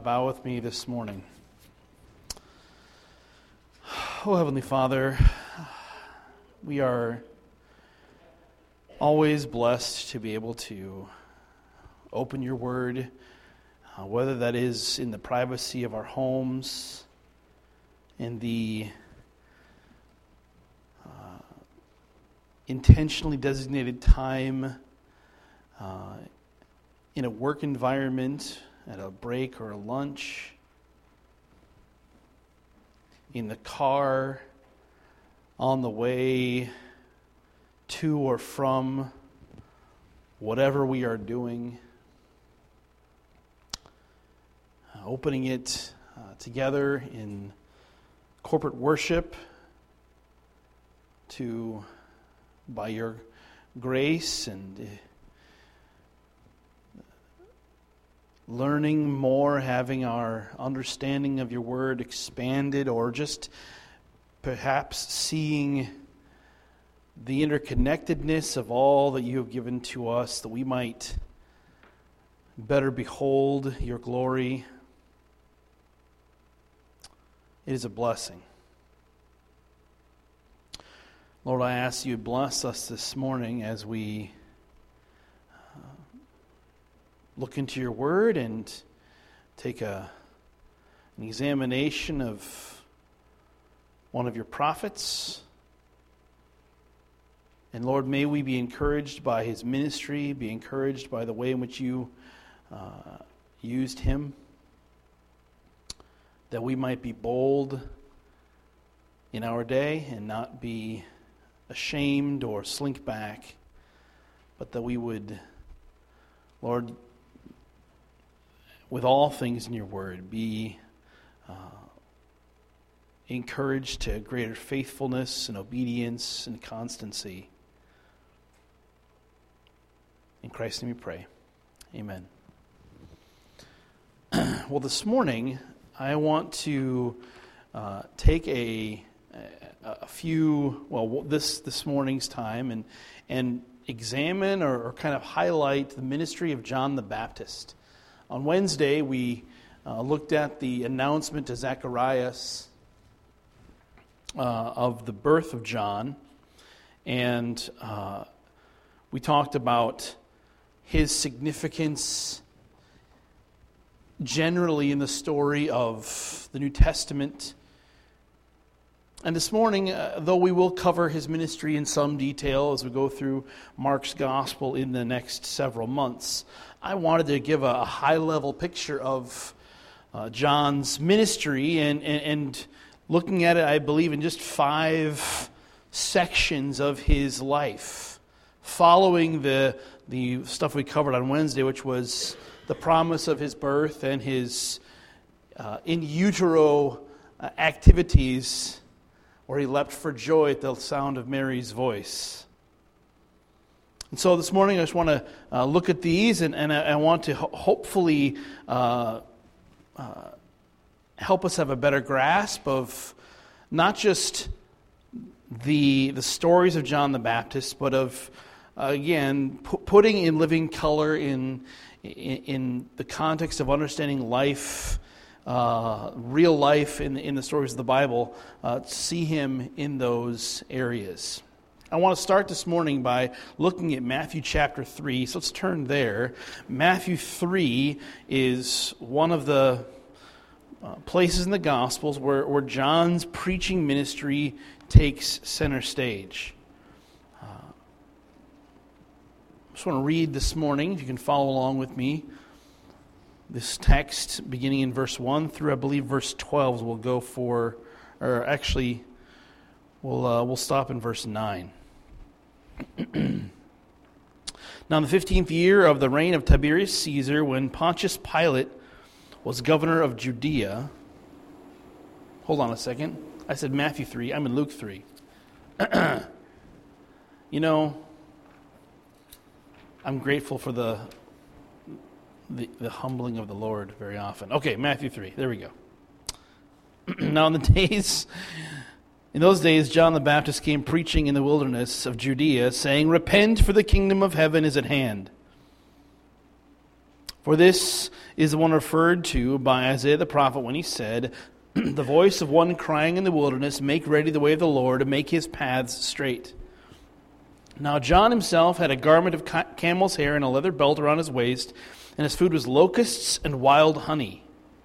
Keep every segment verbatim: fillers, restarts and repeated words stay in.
bow with me this morning. Oh, Heavenly Father, we are always blessed to be able to open your word, uh, whether that is in the privacy of our homes, in the uh, intentionally designated time, uh, in a work environment, at a break or a lunch, in the car, on the way to or from whatever we are doing, uh, opening it uh, together in corporate worship to, by your grace and uh, learning more, having our understanding of your word expanded, or just perhaps seeing the interconnectedness of all that you have given to us, that we might better behold your glory. It is a blessing. Lord, I ask you to bless us this morning as we look into your word and take a, an examination of one of your prophets. And Lord, may we be encouraged by his ministry, be encouraged by the way in which you uh, used him, that we might be bold in our day and not be ashamed or slink back, but that we would, Lord, with all things in your word, be uh, encouraged to greater faithfulness and obedience and constancy. In Christ's name we pray. Amen. Well, this morning, I want to uh, take a, a few, well, this this morning's time and, and examine or, or kind of highlight the ministry of John the Baptist. On Wednesday, we uh, looked at the announcement to Zacharias uh, of the birth of John, and uh, we talked about his significance generally in the story of the New Testament. And this morning, uh, though we will cover his ministry in some detail as we go through Mark's gospel in the next several months, I wanted to give a, a high-level picture of uh, John's ministry and, and, and looking at it, I believe, in just five sections of his life, following the the stuff we covered on Wednesday, which was the promise of his birth and his uh, in utero uh, activities, where he leapt for joy at the sound of Mary's voice. And so this morning I just want to uh, look at these, and, and I, I want to ho- hopefully uh, uh, help us have a better grasp of not just the the stories of John the Baptist, but of, uh, again, pu- putting in living color in, in, in the context of understanding life, Uh, real life in, in the stories of the Bible, uh, see him in those areas. I want to start this morning by looking at Matthew chapter three. So let's turn there. Matthew three is one of the uh, places in the Gospels where, where John's preaching ministry takes center stage. Uh, I just want to read this morning, if you can follow along with me. This text, beginning in verse one through, I believe, verse twelve, will go for, or actually, we'll, uh, we'll stop in verse nine. Now in the fifteenth year of the reign of Tiberius Caesar, when Pontius Pilate was governor of Judea, hold on a second, I said Matthew three, I'm in Luke three. You know, I'm grateful for the The, the humbling of the Lord very often. Okay, Matthew three. There we go. Now in the days, in those days, John the Baptist came preaching in the wilderness of Judea, saying, "Repent, for the kingdom of heaven is at hand." For this is the one referred to by Isaiah the prophet when he said, the voice of one crying in the wilderness, make ready the way of the Lord, and make his paths straight. Now John himself had a garment of camel's hair and a leather belt around his waist, and his food was locusts and wild honey.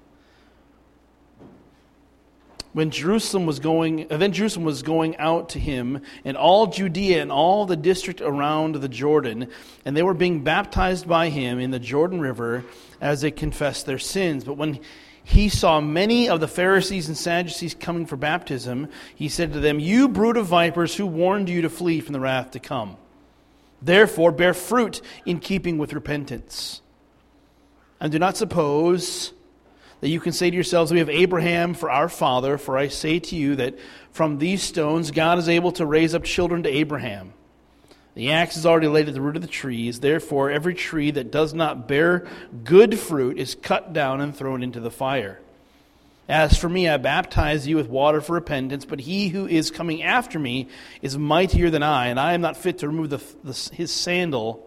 When Jerusalem was going, then Jerusalem was going out to him, and all Judea and all the district around the Jordan, and they were being baptized by him in the Jordan River as they confessed their sins. But when he saw many of the Pharisees and Sadducees coming for baptism, he said to them, you brood of vipers, who warned you to flee from the wrath to come? Therefore bear fruit in keeping with repentance. And do not suppose that you can say to yourselves, we have Abraham for our father, for I say to you that from these stones God is able to raise up children to Abraham. The axe is already laid at the root of the trees. Therefore every tree that does not bear good fruit is cut down and thrown into the fire. As for me, I baptize you with water for repentance, but he who is coming after me is mightier than I, and I am not fit to remove the, the, his sandal.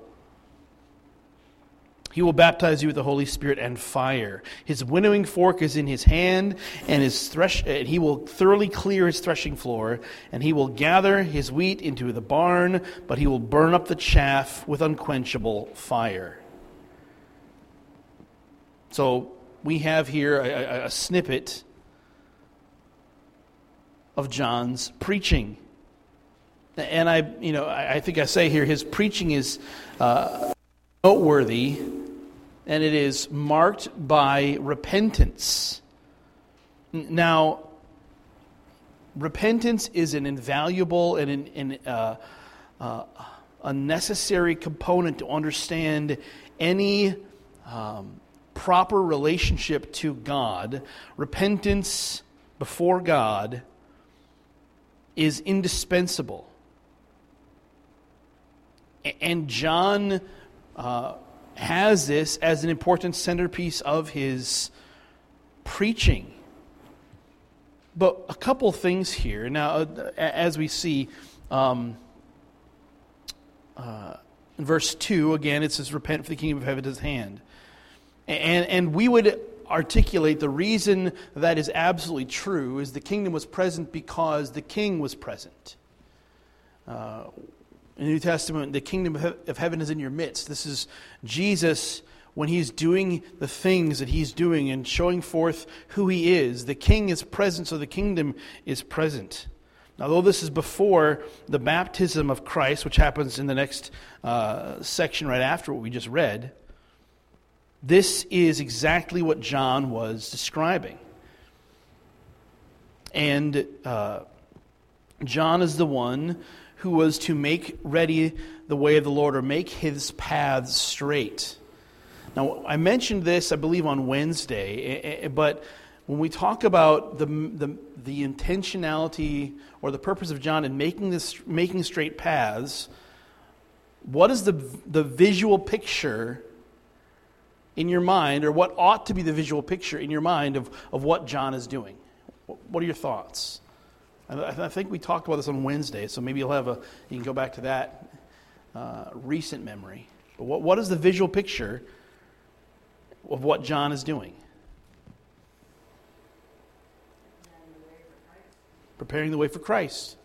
He will baptize you with the Holy Spirit and fire. His winnowing fork is in his hand, and his thresh, and he will thoroughly clear his threshing floor, and he will gather his wheat into the barn, but he will burn up the chaff with unquenchable fire. So we have here a, a, a snippet of John's preaching. And I, you know, I, I think I say here his preaching is uh, noteworthy. And it is marked by repentance. Now, repentance is an invaluable and an, an, uh, uh, a necessary component to understand any um, proper relationship to God. Repentance before God is indispensable. And John Uh, has this as an important centerpiece of his preaching. But a couple things here. Now, as we see, um, uh, in verse two, again, it says, repent, for the kingdom of heaven is at hand. And, and we would articulate the reason that is absolutely true is the kingdom was present because the king was present. Uh In the New Testament, the kingdom of heaven is in your midst. This is Jesus when he's doing the things that he's doing and showing forth who he is. The king is present, so the kingdom is present. Now, though this is before the baptism of Christ, which happens in the next uh, section right after what we just read, this is exactly what John was describing. And uh, John is the one who was to make ready the way of the Lord, or make his paths straight. Now, I mentioned this, I believe, on Wednesday, but when we talk about the the, the intentionality or the purpose of John in making this making straight paths, what is the the visual picture in your mind, or what ought to be the visual picture in your mind of, of what John is doing? What are your thoughts? I think we talked about this on Wednesday, so maybe you'll have a you can go back to that uh, recent memory. But what what is the visual picture of what John is doing? Preparing the way for Christ.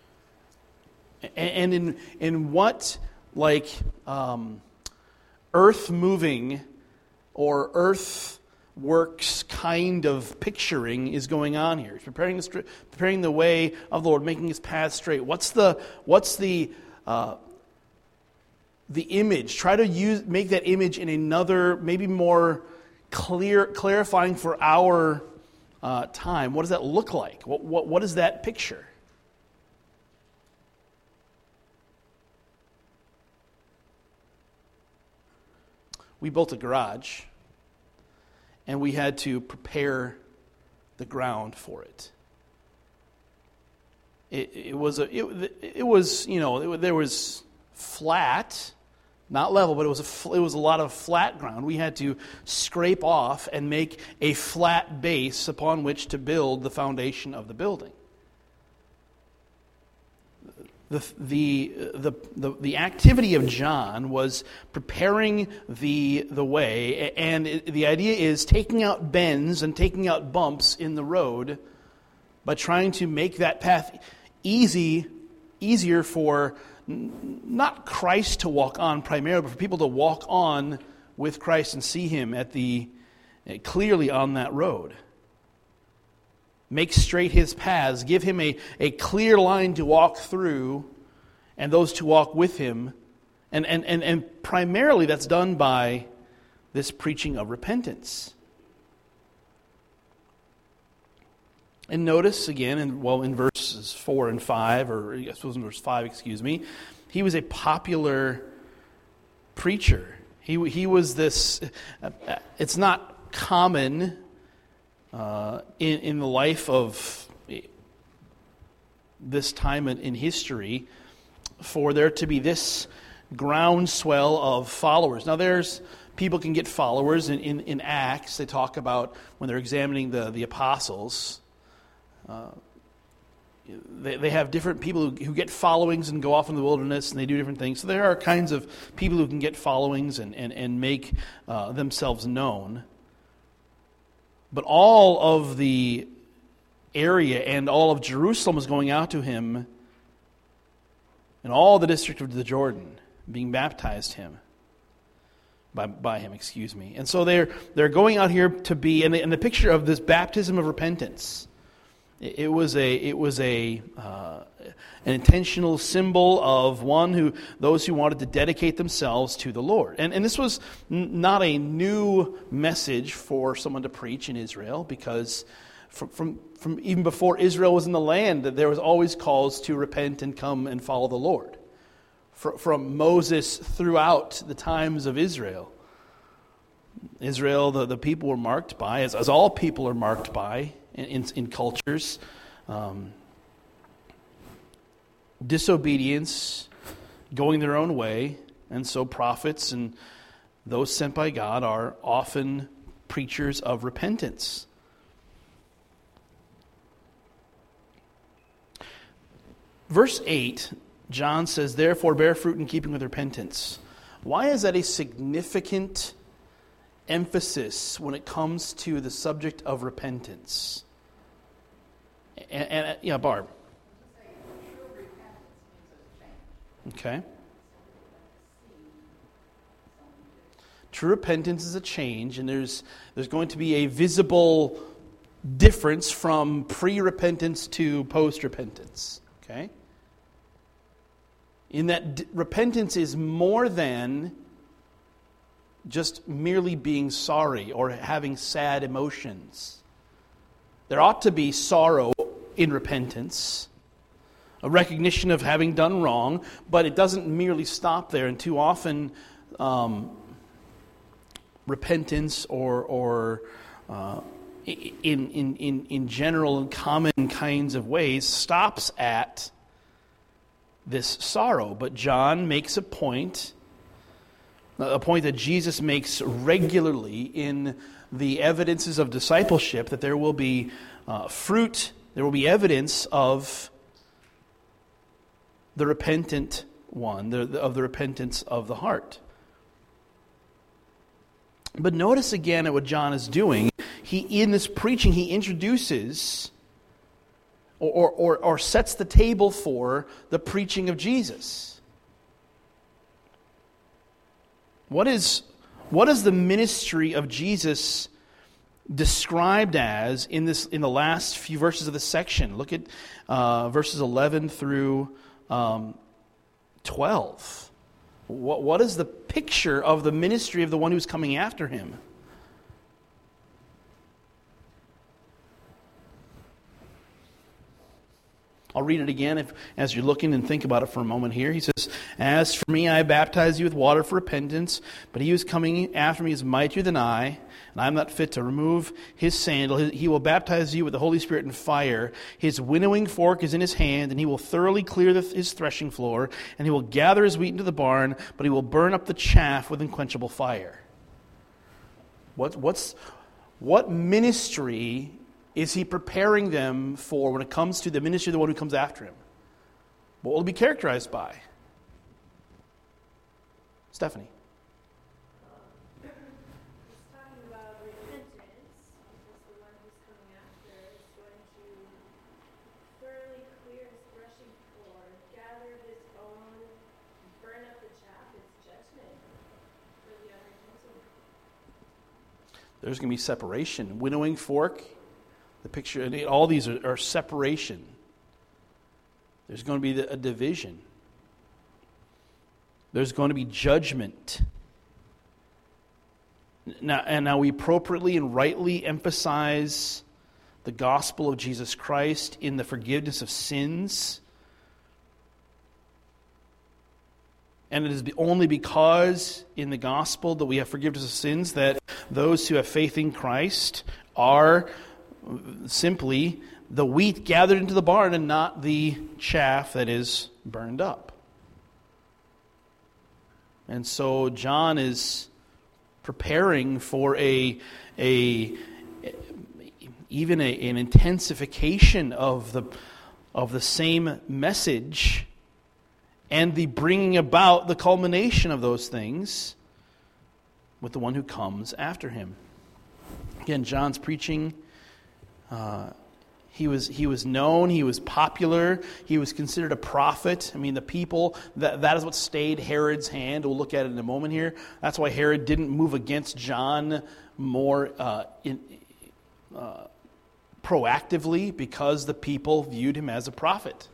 And in in what like um, earth moving or earth works kind of picturing is going on here. He's preparing the preparing the way of the Lord, making his path straight. What's the what's the uh, the image? Try to use make that image in another, maybe more clear, clarifying for our uh, time. What does that look like? What what what is that picture? We built a garage, and we had to prepare the ground for it. It, it was a it, it was you know it, there was flat, not level, but it was a it was a lot of flat ground. We had to scrape off and make a flat base upon which to build the foundation of the building. The, the, the, the, the activity of John was preparing the, the way, and it, the idea is taking out bends and taking out bumps in the road by trying to make that path easy, easier for n- not Christ to walk on primarily, but for people to walk on with Christ and see Him at the clearly on that road. Make straight His paths. Give Him a, a clear line to walk through and those to walk with Him. And, and, and, and primarily that's done by this preaching of repentance. And notice again, in, well, in verses four and five, or I suppose in verse five, excuse me, he was a popular preacher. He, he was this, it's not common Uh, in, in the life of this time in, in history for there to be this groundswell of followers. Now there's, people can get followers in, in, in Acts. They talk about when they're examining the, the apostles. Uh, they, they have different people who, who get followings and go off in the wilderness and they do different things. So there are kinds of people who can get followings and, and, and make uh, themselves known. But all of the area and all of Jerusalem was going out to him, and all the district of the Jordan being baptized him by, by him, excuse me. And so they're they're going out here to be, and the, and the picture of this baptism of repentance, it, it was a it was a uh, an intentional symbol of one who those who wanted to dedicate themselves to the Lord. And and this was n- not a new message for someone to preach in Israel, because from, from from even before Israel was in the land, that there was always calls to repent and come and follow the Lord. For, from Moses throughout the times of Israel, Israel, the, the people were marked by, as, as all people are marked by in in, in cultures. Um, disobedience, going their own way, and so prophets and those sent by God are often preachers of repentance. Verse eight, John says, "Therefore bear fruit in keeping with repentance." Why is that a significant emphasis when it comes to the subject of repentance? And, and yeah, Barb. Okay. True repentance is a change, and there's there's going to be a visible difference from pre-repentance to post-repentance. Okay? In that d- repentance is more than just merely being sorry or having sad emotions. There ought to be sorrow in repentance, a recognition of having done wrong, but it doesn't merely stop there. And too often, um, repentance or or uh, in in in in general and common kinds of ways stops at this sorrow. But John makes a point, a point that Jesus makes regularly in the evidences of discipleship, that there will be uh, fruit, there will be evidence of the repentant one, the, the, of the repentance of the heart. But notice again at what John is doing. He, in this preaching, he introduces or, or, or sets the table for the preaching of Jesus. What is, what is the ministry of Jesus described as in this in the last few verses of this section? Look at uh, verses eleven through um, twelve. What, what is the picture of the ministry of the one who's coming after him? I'll read it again if, as you're looking and think about it for a moment here. He says, "As for me, I baptize you with water for repentance, but he who is coming after me is mightier than I, and I am not fit to remove his sandal. He will baptize you with the Holy Spirit and fire. His winnowing fork is in his hand, and he will thoroughly clear the, his threshing floor, and he will gather his wheat into the barn, but he will burn up the chaff with unquenchable fire." What, what's, what ministry is he preparing them for when it comes to the ministry of the one who comes after him? What will it be characterized by? Stephanie. He's talking about repentance, because the one who's coming after is going to thoroughly clear his threshing floor, gather his bone, burn up the chaff. It's judgment for the unrepentant. There's going to be separation. Winnowing fork, the picture, all these are, are separation. There's going to be a division. There's going to be judgment. Now, and now we appropriately and rightly emphasize the gospel of Jesus Christ in the forgiveness of sins. And it is only because in the gospel that we have forgiveness of sins that those who have faith in Christ are simply the wheat gathered into the barn and not the chaff that is burned up. And so John is preparing for a, a even a, an intensification of the of the same message and the bringing about the culmination of those things with the one who comes after him. Again, John's preaching. Uh, He was he was known, he was popular, he was considered a prophet. I mean, the people, that, that is what stayed Herod's hand. We'll look at it in a moment here. That's why Herod didn't move against John more uh, in, uh, proactively, because the people viewed him as a prophet.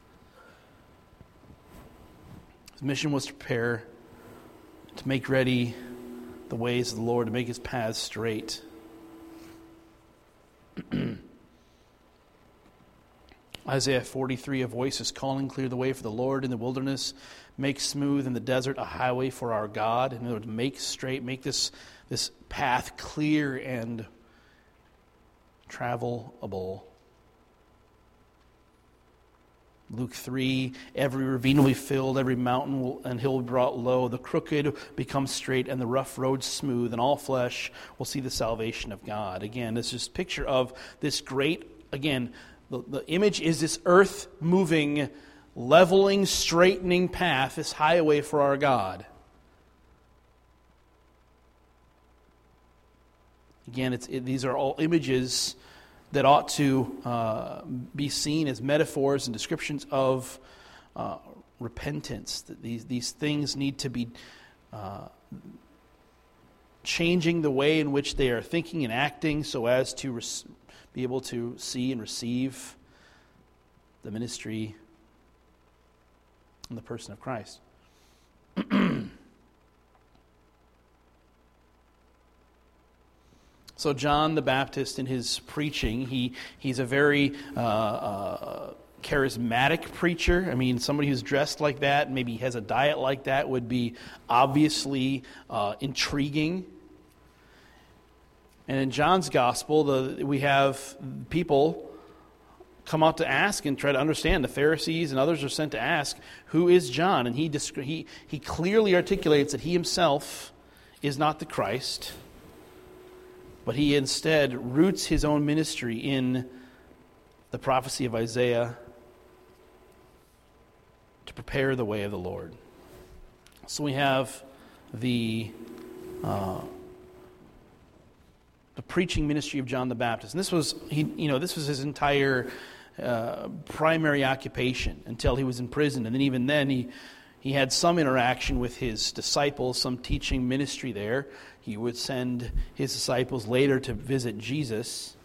His mission was to prepare, to make ready the ways of the Lord, to make his paths straight. Isaiah forty-three, a voice is calling, clear the way for the Lord in the wilderness, make smooth in the desert a highway for our God. In other words, make straight, make this, this path clear and travelable. Luke three, every ravine will be filled, every mountain will, and hill will be brought low. The crooked become straight and the rough road smooth, and all flesh will see the salvation of God. Again, this is a picture of this great, again, The, the image is this earth-moving, leveling, straightening path, this highway for our God. Again, it's, it, these are all images that ought to uh, be seen as metaphors and descriptions of uh, repentance. That these, these things need to be uh, changing the way in which they are thinking and acting so as to res- be able to see and receive the ministry and the person of Christ. So John the Baptist, in his preaching, he he's a very uh, uh, charismatic preacher. I mean, somebody who's dressed like that, maybe has a diet like that, would be obviously uh, intriguing. And in John's gospel, the, we have people come out to ask and try to understand. The Pharisees and others are sent to ask, who is John? And he he he clearly articulates that he himself is not the Christ, but he instead roots his own ministry in the prophecy of Isaiah to prepare the way of the Lord. So we have the uh, the preaching ministry of John the Baptist, and this was he you know this was his entire uh, primary occupation until he was in prison, and then even then he he had some interaction with his disciples, some teaching ministry there. He would send his disciples later to visit Jesus.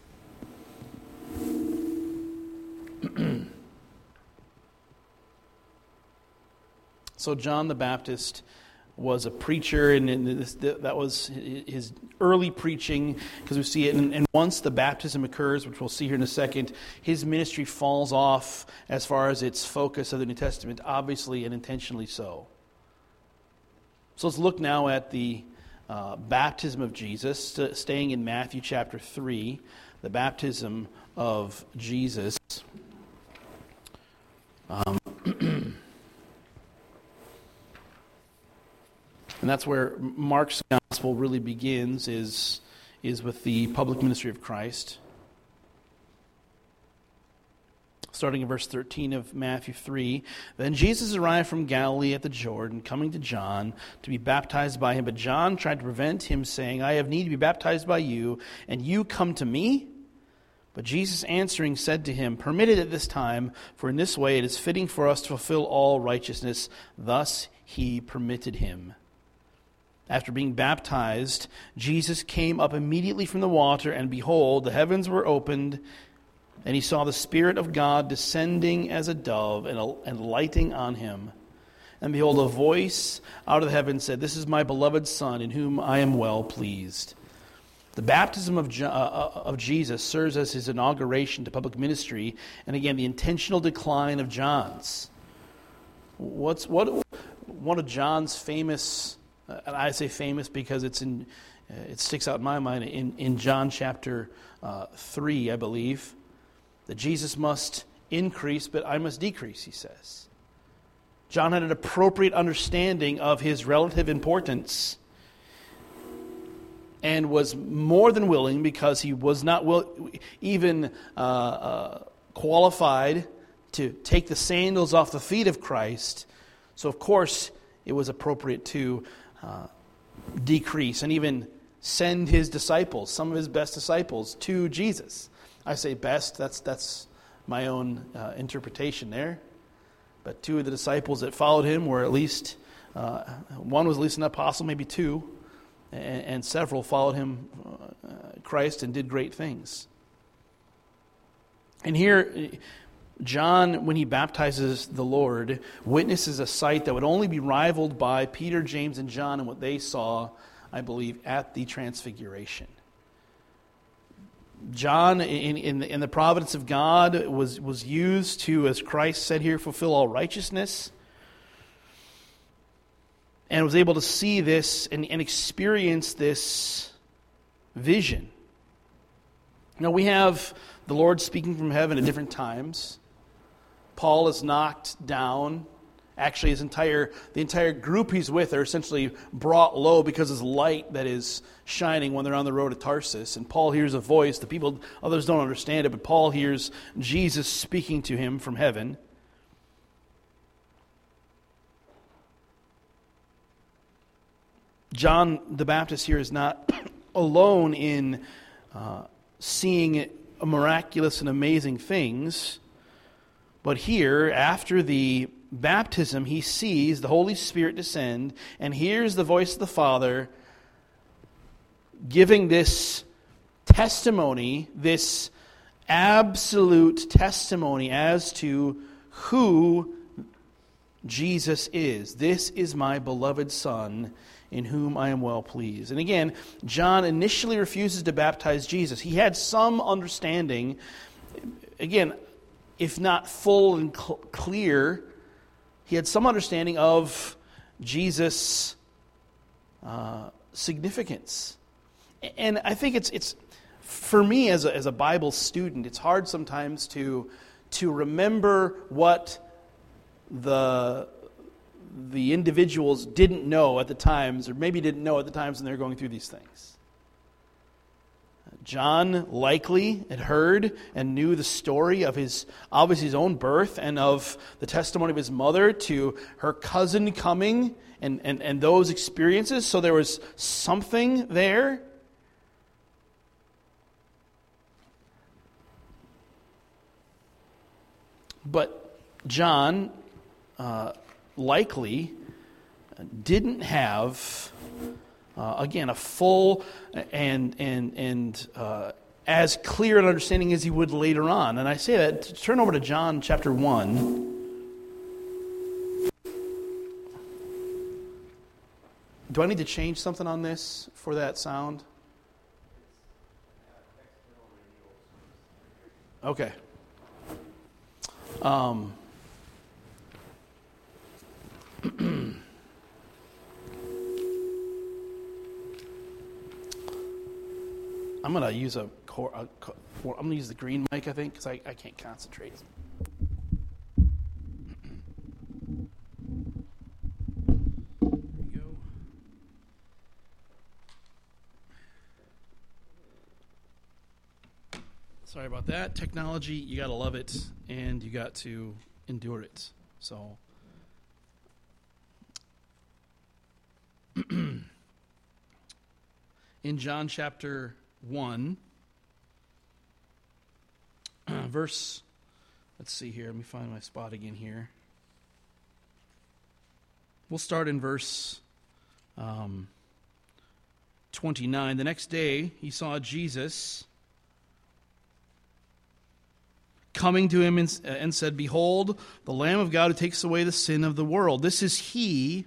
So John the Baptist was a preacher, and, and this, that was his early preaching, because we see it. And, and once the baptism occurs, which we'll see here in a second, his ministry falls off as far as its focus of the New Testament, obviously and intentionally so. So let's look now at the uh, baptism of Jesus, staying in Matthew chapter three, the baptism of Jesus. Um, And that's where Mark's gospel really begins, is, is with the public ministry of Christ. starting in verse thirteen of Matthew three. Then Jesus arrived from Galilee at the Jordan, coming to John to be baptized by him. But John tried to prevent him, saying, I have need to be baptized by you, and you come to me? But Jesus answering said to him, Permit it at this time, for in this way it is fitting for us to fulfill all righteousness. Thus he permitted him. After being baptized, Jesus came up immediately from the water, and behold, the heavens were opened, and he saw the Spirit of God descending as a dove and, and lighting on him. And behold, a voice out of the heavens said, This is my beloved Son, in whom I am well pleased. The baptism of, Je- uh, of Jesus serves as his inauguration to public ministry, and again, the intentional decline of John's. What's what one of John's famous, uh, and I say famous because it's in, uh, it sticks out in my mind in, in John chapter uh, three, I believe, that Jesus must increase, but I must decrease, he says. John had an appropriate understanding of his relative importance, and was more than willing, because he was not will, even uh, uh, qualified to take the sandals off the feet of Christ. So, of course, it was appropriate to uh, decrease and even send his disciples, some of his best disciples, to Jesus. I say best, that's, that's my own uh, interpretation there. But two of the disciples that followed him were at least, uh, one was at least an apostle, maybe two. And, and several followed him, uh, Christ, and did great things. And here, John, when he baptizes the Lord, witnesses a sight that would only be rivaled by Peter, James, and John and what they saw, I believe, at the Transfiguration. John, in, in, in the providence of God, was, was used to, as Christ said here, fulfill all righteousness, and was able to see this and, and experience this vision. Now, we have the Lord speaking from heaven at different times. Paul is knocked down. Actually, his entire the entire group he's with are essentially brought low because of his light that is shining when they're on the road to Tarsus. And Paul hears a voice. The people, others don't understand it, but Paul hears Jesus speaking to him from heaven. John the Baptist here is not alone in uh, seeing miraculous and amazing things, but here, after the baptism, he sees the Holy Spirit descend and hears the voice of the Father giving this testimony, this absolute testimony as to who Jesus is. This is my beloved Son, in whom I am well pleased. And again, John initially refuses to baptize Jesus. He had some understanding, again, if not full and cl- clear, he had some understanding of Jesus' uh, significance. And I think it's it's for me as a, as a Bible student, it's hard sometimes to to remember what the the individuals didn't know at the times, or maybe didn't know at the times when they were going through these things. John likely had heard and knew the story of his, obviously his own birth, and of the testimony of his mother to her cousin coming, and, and, and those experiences. So there was something there. But John uh, likely didn't have, uh, again, a full and and and uh, as clear an understanding as he would later on. And I say that to turn over to John chapter one. Do I need to change something on this for that sound? Okay. Um, I'm going to use a, core, a I'm going to use the green mic, I think, because I, I can't concentrate. There you go. Sorry about that. Technology, you got to love it, and you got to endure it. So, in John chapter one, verse, let's see here. Let me find my spot again here. We'll start in verse um, twenty-nine. The next day, he saw Jesus coming to him and, and said, "Behold, the Lamb of God who takes away the sin of the world. This is he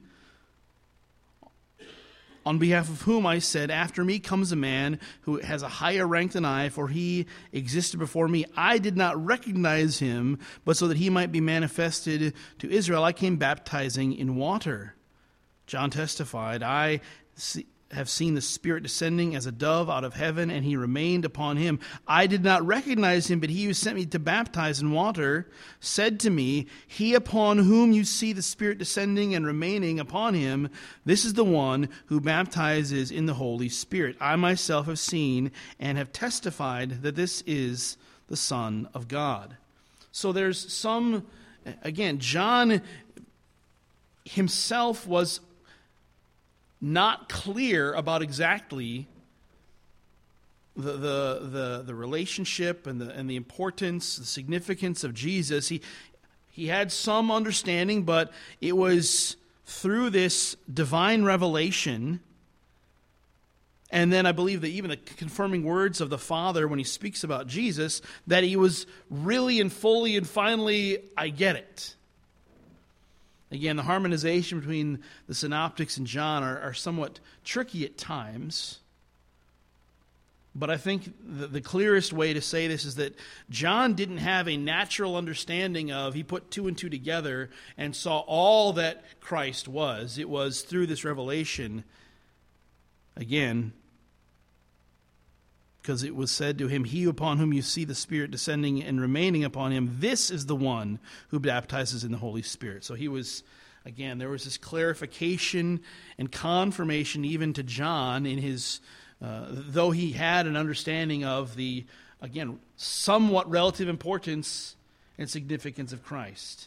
on behalf of whom I said, after me comes a man who has a higher rank than I, for he existed before me. I did not recognize him, but so that he might be manifested to Israel, I came baptizing in water." John testified, "I see, have seen the Spirit descending as a dove out of heaven, and he remained upon him. I did not recognize him, but he who sent me to baptize in water said to me, he upon whom you see the Spirit descending and remaining upon him, this is the one who baptizes in the Holy Spirit. I myself have seen and have testified that this is the Son of God." So there's some, again, John himself was not clear about exactly the, the the the relationship and the and the importance, the significance of Jesus. He he had some understanding, but it was through this divine revelation, and then I believe that even the confirming words of the Father when he speaks about Jesus, that he was really and fully and finally, I get it. Again, the harmonization between the synoptics and John are, are somewhat tricky at times. But I think the, the clearest way to say this is that John didn't have a natural understanding of, he put two and two together and saw all that Christ was. It was through this revelation, again, because it was said to him, he upon whom you see the Spirit descending and remaining upon him, this is the one who baptizes in the Holy Spirit. So he was, again, there was this clarification and confirmation even to John in his, uh, though he had an understanding of the, again, somewhat relative importance and significance of Christ.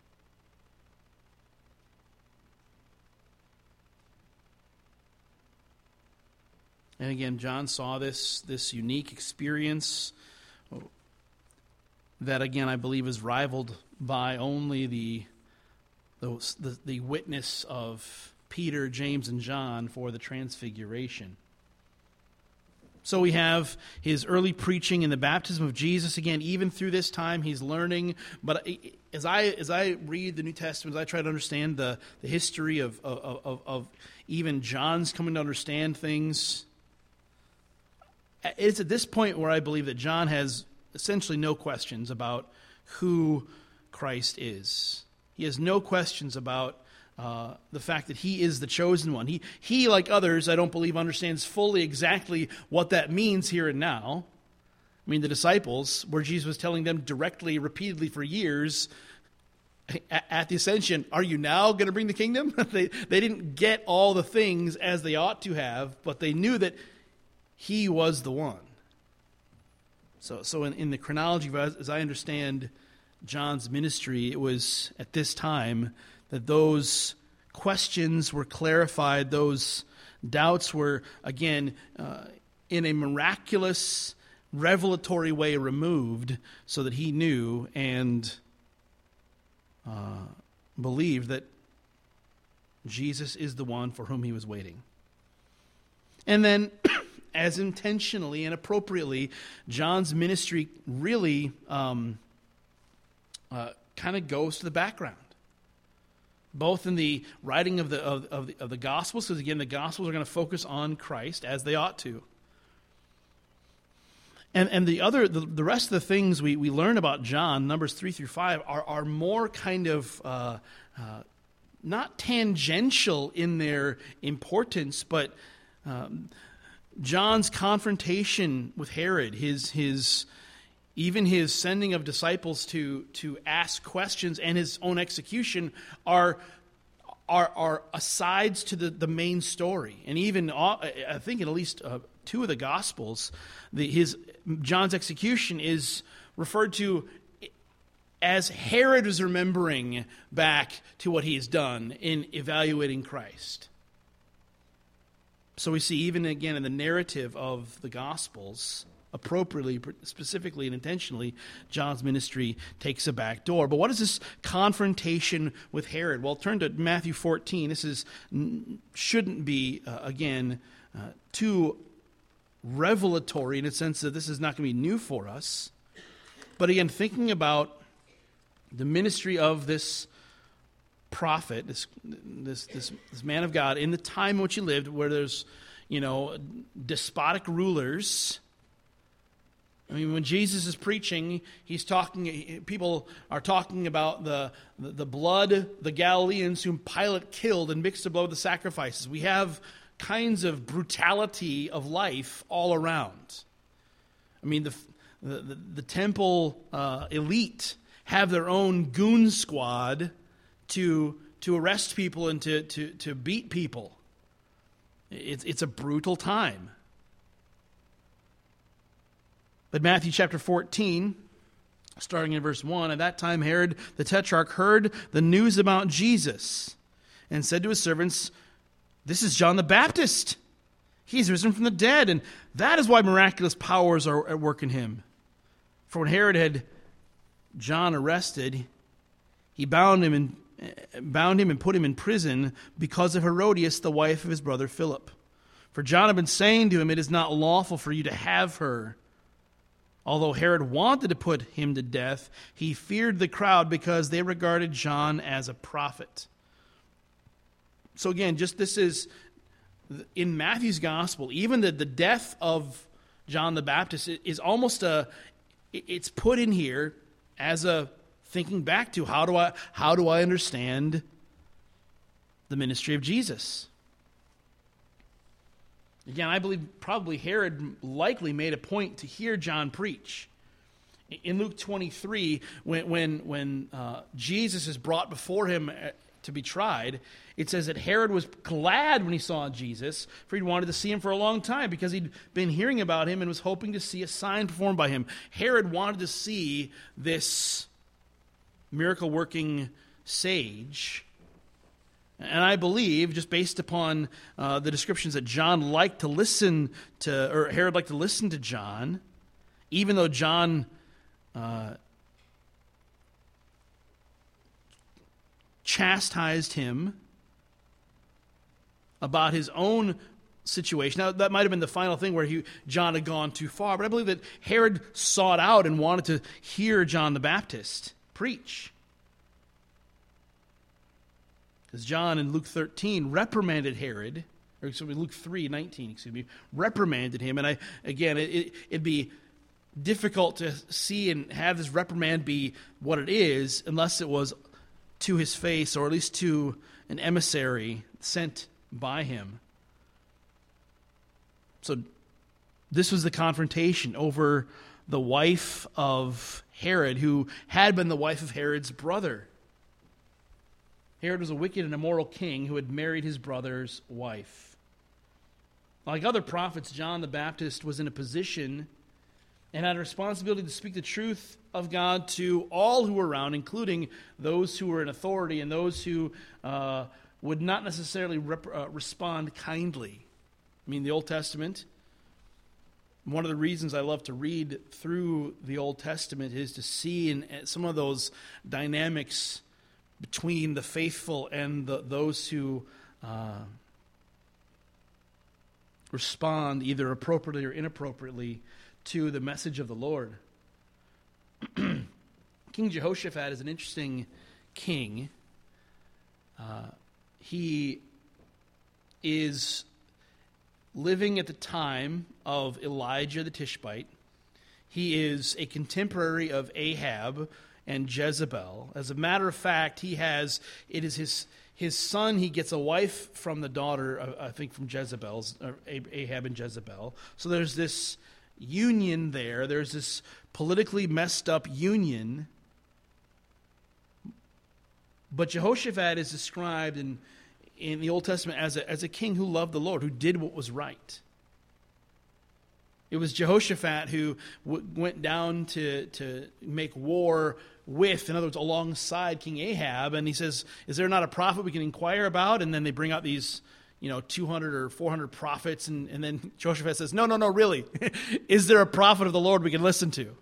And again, John saw this, this unique experience that, again, I believe is rivaled by only the, the, the, the witness of Peter, James, and John for the transfiguration. So we have his early preaching in the baptism of Jesus. Again, even through this time, he's learning. But as I as I read the New Testament, as I try to understand the, the history of, of, of, of even John's coming to understand things, it's at this point where I believe that John has essentially no questions about who Christ is. He has no questions about uh, the fact that he is the chosen one. He, he, like others, I don't believe, understands fully exactly what that means here and now. I mean, the disciples, where Jesus was telling them directly, repeatedly for years, at the ascension, are you now going to bring the kingdom? they, they didn't get all the things as they ought to have, but they knew that he was the one. So so in, in the chronology, as I understand John's ministry, it was at this time that those questions were clarified, those doubts were, again, uh, in a miraculous, revelatory way removed, so that he knew and uh, believed that Jesus is the one for whom he was waiting. And then as intentionally and appropriately, John's ministry really um, uh, kind of goes to the background, both in the writing of the of, of the, of the Gospels, because again, the Gospels are going to focus on Christ as they ought to, and and the other the, the rest of the things we, we learn about John, Numbers three through five, are are more kind of uh, uh, not tangential in their importance, but um, John's confrontation with Herod, his his even his sending of disciples to to ask questions, and his own execution are are are asides to the, the main story. And even I think in at least uh, two of the Gospels, the, his John's execution is referred to as Herod is remembering back to what he has done in evaluating Christ. So we see even again in the narrative of the Gospels, appropriately, specifically and intentionally, John's ministry takes a back door. But what is this confrontation with Herod? Well, turn to Matthew fourteen. This is shouldn't be, uh, again, uh, too revelatory in a sense that this is not going to be new for us. But again, thinking about the ministry of this prophet, this, this this this man of God, in the time in which he lived, where there's, you know, despotic rulers. I mean, when Jesus is preaching, he's talking. People are talking about the the, the blood, the Galileans whom Pilate killed and mixed the blood with the sacrifices. We have kinds of brutality of life all around. I mean, the the the, the temple uh, elite have their own goon squad to to arrest people and to, to, to beat people. It's, it's a brutal time. But Matthew chapter fourteen, starting in verse one, at that time Herod the Tetrarch heard the news about Jesus and said to his servants, "This is John the Baptist. He's risen from the dead, and that is why miraculous powers are at work in him." For when Herod had John arrested, he bound him and bound him and put him in prison because of Herodias, the wife of his brother Philip. For John had been saying to him, "It is not lawful for you to have her." Although Herod wanted to put him to death, he feared the crowd because they regarded John as a prophet. So again, just this is in Matthew's gospel, even the, the death of John the Baptist is almost a, it's put in here as a thinking back to how do I how do I understand the ministry of Jesus? Again, I believe probably Herod likely made a point to hear John preach. In Luke twenty-three, when when when uh, Jesus is brought before him to be tried, it says that Herod was glad when he saw Jesus, for he wanted to see him for a long time because he'd been hearing about him and was hoping to see a sign performed by him. Herod wanted to see this miracle-working sage. And I believe, just based upon uh, the descriptions that John liked to listen to, or Herod liked to listen to John, even though John uh, chastised him about his own situation. Now, that might have been the final thing where he, John had gone too far, but I believe that Herod sought out and wanted to hear John the Baptist preach. Because John in Luke thirteen reprimanded Herod, or excuse me, Luke three nineteen, excuse me, reprimanded him. And I again, it, it, it'd be difficult to see and have this reprimand be what it is unless it was to his face, or at least to an emissary sent by him. So this was the confrontation over the wife of Herod, who had been the wife of Herod's brother. Herod was a wicked and immoral king who had married his brother's wife. Like other prophets, John the Baptist was in a position and had a responsibility to speak the truth of God to all who were around, including those who were in authority and those who uh, would not necessarily rep- uh, respond kindly. I mean, the Old Testament, one of the reasons I love to read through the Old Testament is to see in some of those dynamics between the faithful and the, those who uh, respond either appropriately or inappropriately to the message of the Lord. King Jehoshaphat is an interesting king. Uh, he is living at the time of Elijah the Tishbite. He is a contemporary of Ahab and Jezebel. As a matter of fact, he has, it is his his son, he gets a wife from the daughter, uh, I think from Jezebel's, uh, Ahab and Jezebel. So there's this union there. There's this politically messed up union. But Jehoshaphat is described in, in the Old Testament as a, as a king who loved the Lord, who did what was right. It was Jehoshaphat who w- went down to, to make war with, in other words, alongside King Ahab. And he says, is there not a prophet we can inquire about? And then they bring out these, you know, two hundred or four hundred prophets. And, and then Jehoshaphat says, no, no, no, really. Is there a prophet of the Lord we can listen to?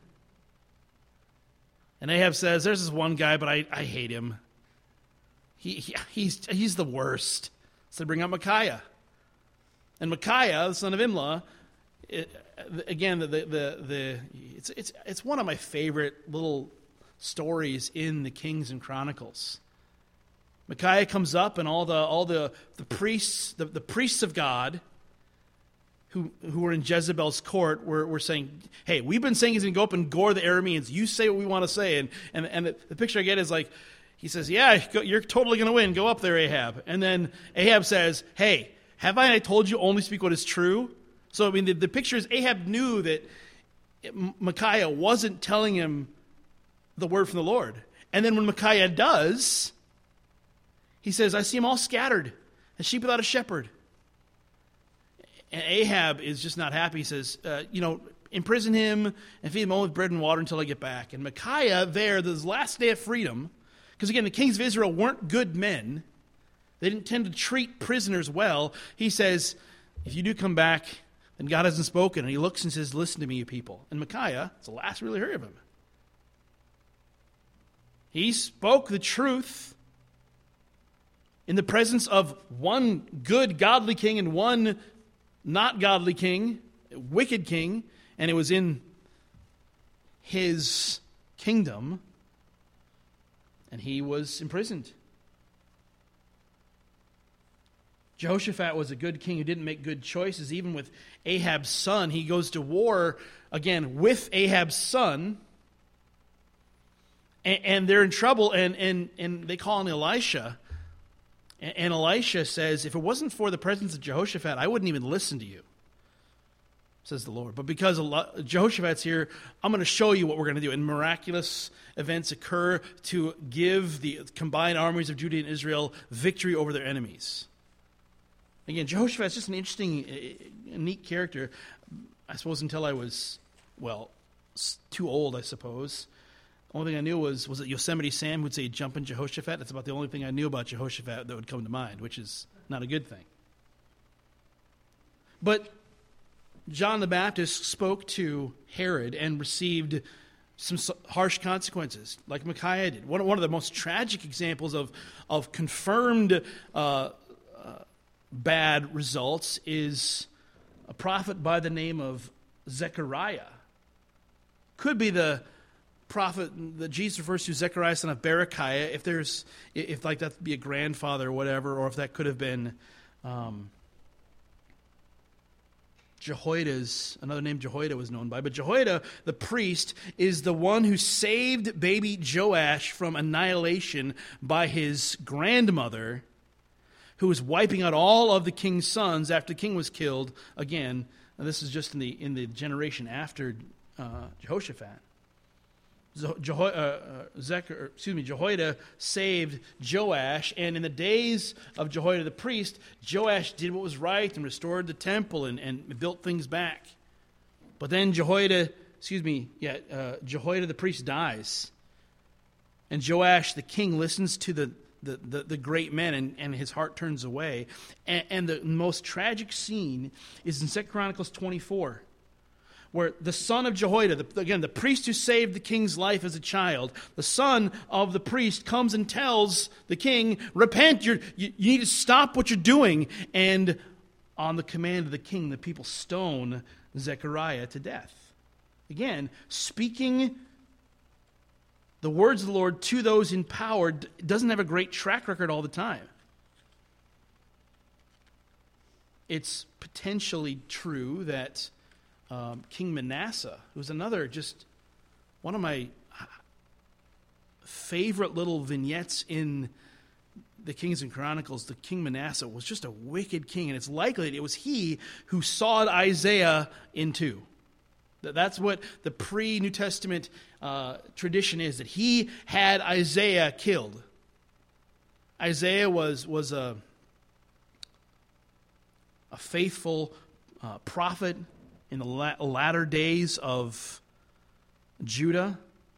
And Ahab says, there's this one guy, but I, I hate him. He, he he's he's the worst. So they bring out Micaiah. And Micaiah, the son of Imlah, it, again, the, the the the it's it's it's one of my favorite little stories in the Kings and Chronicles. Micaiah comes up, and all the all the, the priests, the, the priests of God, who who were in Jezebel's court, were, were saying, hey, we've been saying he's going to go up and gore the Arameans. You say what we want to say. And and, and the, the picture I get is like, he says, yeah, you're totally going to win. Go up there, Ahab. And then Ahab says, hey, have I told you only speak what is true? So, I mean, the, the picture is Ahab knew that Micaiah wasn't telling him the word from the Lord. And then when Micaiah does, he says, I see them all scattered, as sheep without a shepherd. And Ahab is just not happy. He says, uh, you know, imprison him and feed him only with bread and water until I get back. And Micaiah there, this last day of freedom, because again, the kings of Israel weren't good men. They didn't tend to treat prisoners well. He says, if you do come back, then God hasn't spoken. And he looks and says, listen to me, you people. And Micaiah, it's the last we really heard of him. He spoke the truth in the presence of one good, godly king and one not godly king, wicked king, and it was in his kingdom, and he was imprisoned. Jehoshaphat was a good king who didn't make good choices. Even with Ahab's son, he goes to war again with Ahab's son, and, and they're in trouble, and, and, and they call on Elisha. And, and Elisha says, if it wasn't for the presence of Jehoshaphat, I wouldn't even listen to you, says the Lord. But because Jehoshaphat's here, I'm going to show you what we're going to do. And miraculous events occur to give the combined armies of Judah and Israel victory over their enemies. Again, Jehoshaphat's just an interesting, neat character. I suppose until I was, well, too old, I suppose. The only thing I knew was, was that Yosemite Sam would say, jump in Jehoshaphat. That's about the only thing I knew about Jehoshaphat that would come to mind, which is not a good thing. But John the Baptist spoke to Herod and received some harsh consequences, like Micaiah did. One, one of the most tragic examples of, of confirmed uh, uh, bad results is a prophet by the name of Zechariah. Could be the prophet that Jesus refers to, Zechariah, son of Berechiah, if there's, if like that be a grandfather or whatever, or if that could have been um, Jehoiada's, another name Jehoiada was known by. But Jehoiada, the priest, is the one who saved baby Joash from annihilation by his grandmother, who was wiping out all of the king's sons after the king was killed. Again, and this is just in the in the generation after uh, Jehoshaphat. Jeho- uh, uh, Zechar, excuse me, Jehoiada saved Joash, and in the days of Jehoiada the priest, Joash did what was right and restored the temple and, and built things back. But then Jehoiada, excuse me, yeah, uh, Jehoiada the priest dies, and Joash the king listens to the the, the, the great men, and, and his heart turns away. And, and the most tragic scene is in Second Chronicles twenty-four. Where the son of Jehoiada, the, again, the priest who saved the king's life as a child, the son of the priest comes and tells the king, repent, you're, you, you need to stop what you're doing. And on the command of the king, the people stone Zechariah to death. Again, speaking the words of the Lord to those in power doesn't have a great track record all the time. It's potentially true that Um, King Manasseh, who's another just one of my favorite little vignettes in the Kings and Chronicles, the King Manasseh was just a wicked king, and it's likely that it was he who sawed Isaiah in two. That's what the pre-New Testament uh, tradition is, that he had Isaiah killed. Isaiah was, was a, a faithful uh, prophet in the la- latter days of Judah.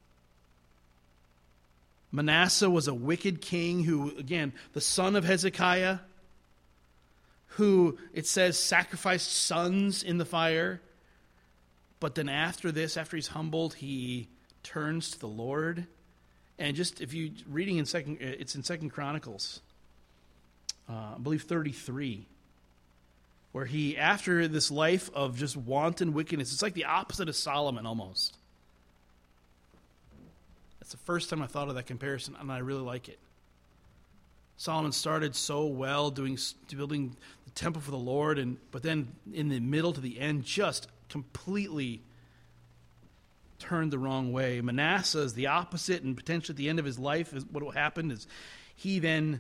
Manasseh was a wicked king who, again, the son of Hezekiah, who, it says, sacrificed sons in the fire. But then after this, after he's humbled, he turns to the Lord. And just, if you reading in second, it's in Second Chronicles, uh, I believe thirty-three, where he, after this life of just wanton wickedness, it's like the opposite of Solomon almost. That's the first time I thought of that comparison, and I really like it. Solomon started so well, doing building the temple for the Lord, and but then in the middle to the end, just completely turned the wrong way. Manasseh is the opposite, and potentially at the end of his life, is what happened is he then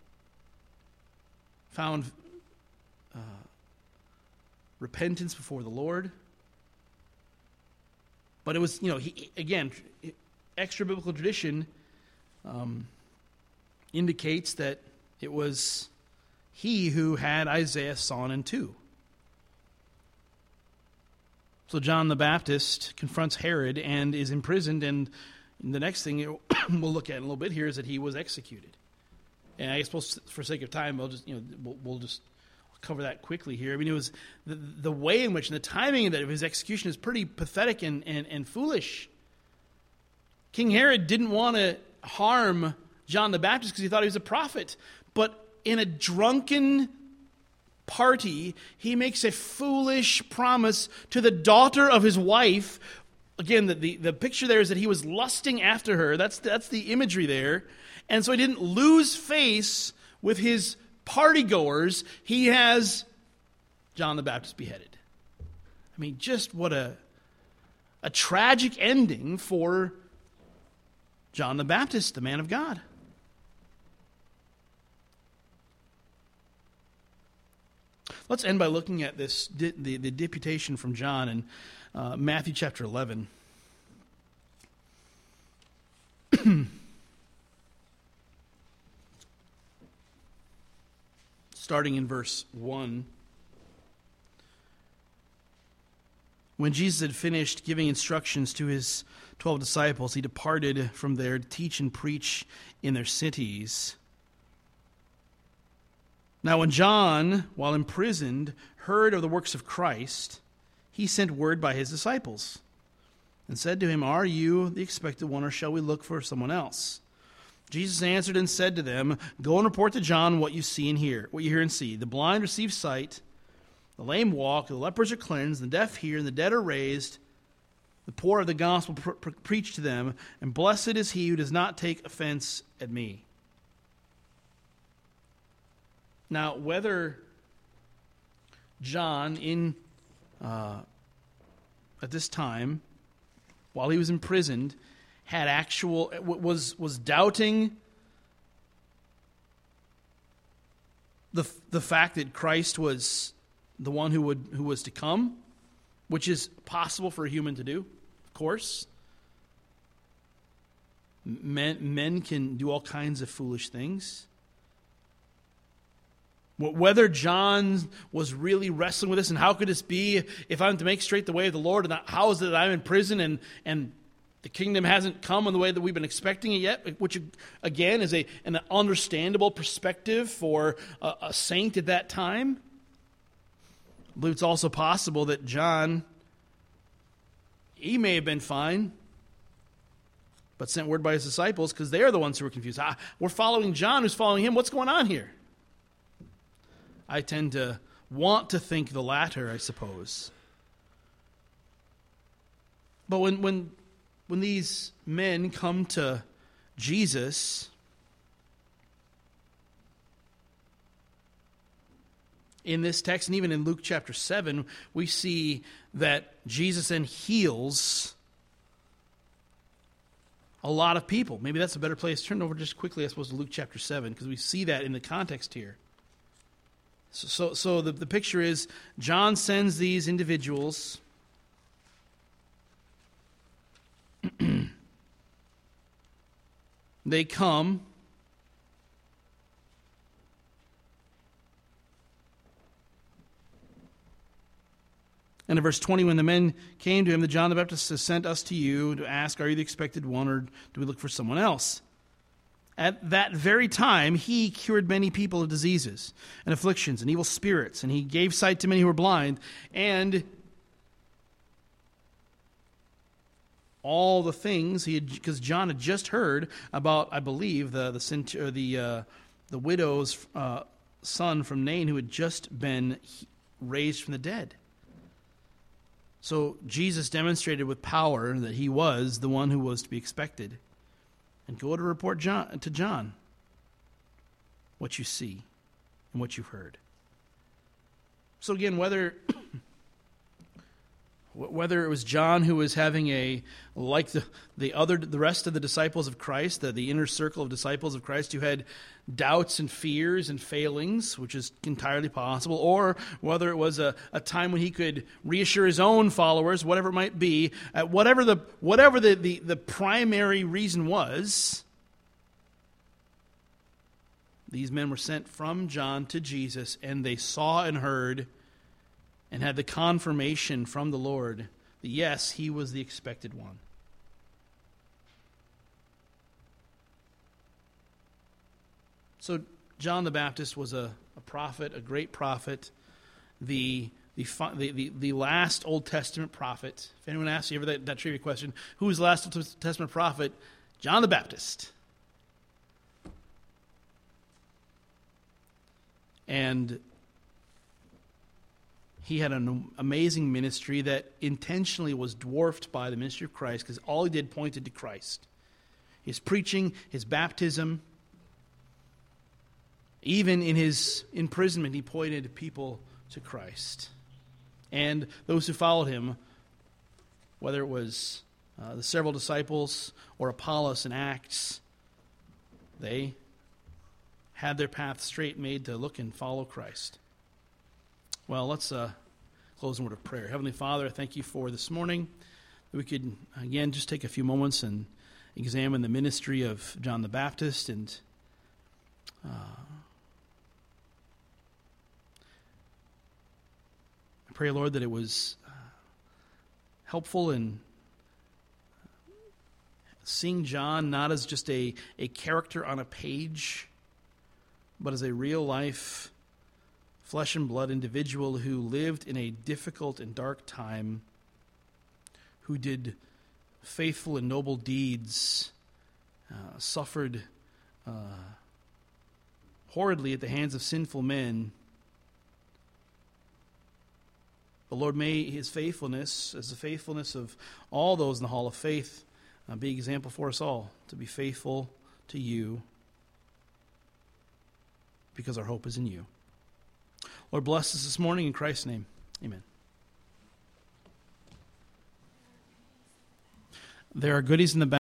found uh, repentance before the Lord. But it was, you know, he again. Extra biblical tradition um, indicates that it was he who had Isaiah sawn in two. So John the Baptist confronts Herod and is imprisoned, and the next thing we'll look at in a little bit here is that he was executed. And I suppose for sake of time, we'll just you know we'll, we'll just cover that quickly here. I mean, it was the, the way in which and the timing of, that, of his execution is pretty pathetic and, and, and foolish. King Herod didn't want to harm John the Baptist because he thought he was a prophet. But in a drunken party, he makes a foolish promise to the daughter of his wife. Again, the, the, the picture there is that he was lusting after her. That's, that's the imagery there. And so he didn't lose face with his partygoers. He has John the Baptist beheaded. I mean, just what a, a tragic ending for John the Baptist, the man of God. Let's end by looking at this the, the deputation from John in uh, Matthew chapter eleven. Starting in verse one. When Jesus had finished giving instructions to his twelve disciples, he departed from there to teach and preach in their cities. Now when John, while imprisoned, heard of the works of Christ, he sent word by his disciples and said to him, "Are you the expected one, or shall we look for someone else?" Jesus answered and said to them, "Go and report to John what you see and hear, what you hear and see. The blind receive sight, the lame walk, the lepers are cleansed, the deaf hear, and the dead are raised. The poor of the gospel pre- pre- preach to them, and blessed is he who does not take offense at me." Now, whether John, in uh, at this time, while he was imprisoned, had actual was was doubting the the fact that Christ was the one who would who was to come, which is possible for a human to do, of course. Men men can do all kinds of foolish things. Whether John was really wrestling with this, and how could this be if I'm to make straight the way of the Lord, and how is it that I'm in prison and and the kingdom hasn't come in the way that we've been expecting it yet, which again is a an understandable perspective for a, a saint at that time. I believe it's also possible that John, he may have been fine, but sent word by his disciples because they are the ones who were confused. Ah, we're following John, who's following him. What's going on here? I tend to want to think the latter, I suppose. But when when when these men come to Jesus, in this text, and even in Luke chapter seven, we see that Jesus then heals a lot of people. Maybe that's a better place. Turn over just quickly, I suppose, to Luke chapter seven, because we see that in the context here. So, so, so the, the picture is John sends these individuals they come And in verse twenty, when the men came to him, the John the Baptist has sent us to you to ask, are you the expected one, or do we look for someone else? At that very time, he cured many people of diseases and afflictions and evil spirits, and he gave sight to many who were blind, and all the things he had, because John had just heard about, I believe, the the cent- or the uh, the widow's uh, son from Nain who had just been raised from the dead. So Jesus demonstrated with power that he was the one who was to be expected. And go to report John, to John what you see and what you've heard. So again, whether whether it was John who was having a, like the, the other, the rest of the disciples of Christ, the, the inner circle of disciples of Christ who had doubts and fears and failings, which is entirely possible, or whether it was a, a time when he could reassure his own followers, whatever it might be, at whatever the whatever the, the, the primary reason was, these men were sent from John to Jesus, and they saw and heard and had the confirmation from the Lord that yes, he was the expected one. So John the Baptist was a, a prophet, a great prophet, the the, the the the last Old Testament prophet. If anyone asks you ever that, that trivia question, who was the last Old Testament prophet? John the Baptist. And he had an amazing ministry that intentionally was dwarfed by the ministry of Christ, because all he did pointed to Christ. His preaching, his baptism, even in his imprisonment, he pointed people to Christ. And those who followed him, whether it was uh, the several disciples or Apollos in Acts, they had their path straight made to look and follow Christ. Well, let's uh, close in a word of prayer. Heavenly Father, I thank you for this morning. We could, again, just take a few moments and examine the ministry of John the Baptist. And uh, I pray, Lord, that it was uh, helpful in seeing John not as just a, a character on a page, but as a real-life, flesh and blood individual who lived in a difficult and dark time, who did faithful and noble deeds, uh, suffered uh, horridly at the hands of sinful men. But Lord, may his faithfulness, as the faithfulness of all those in the hall of faith, uh, be an example for us all to be faithful to you, because our hope is in you. Lord, bless us this morning in Christ's name. Amen. There are goodies in the back.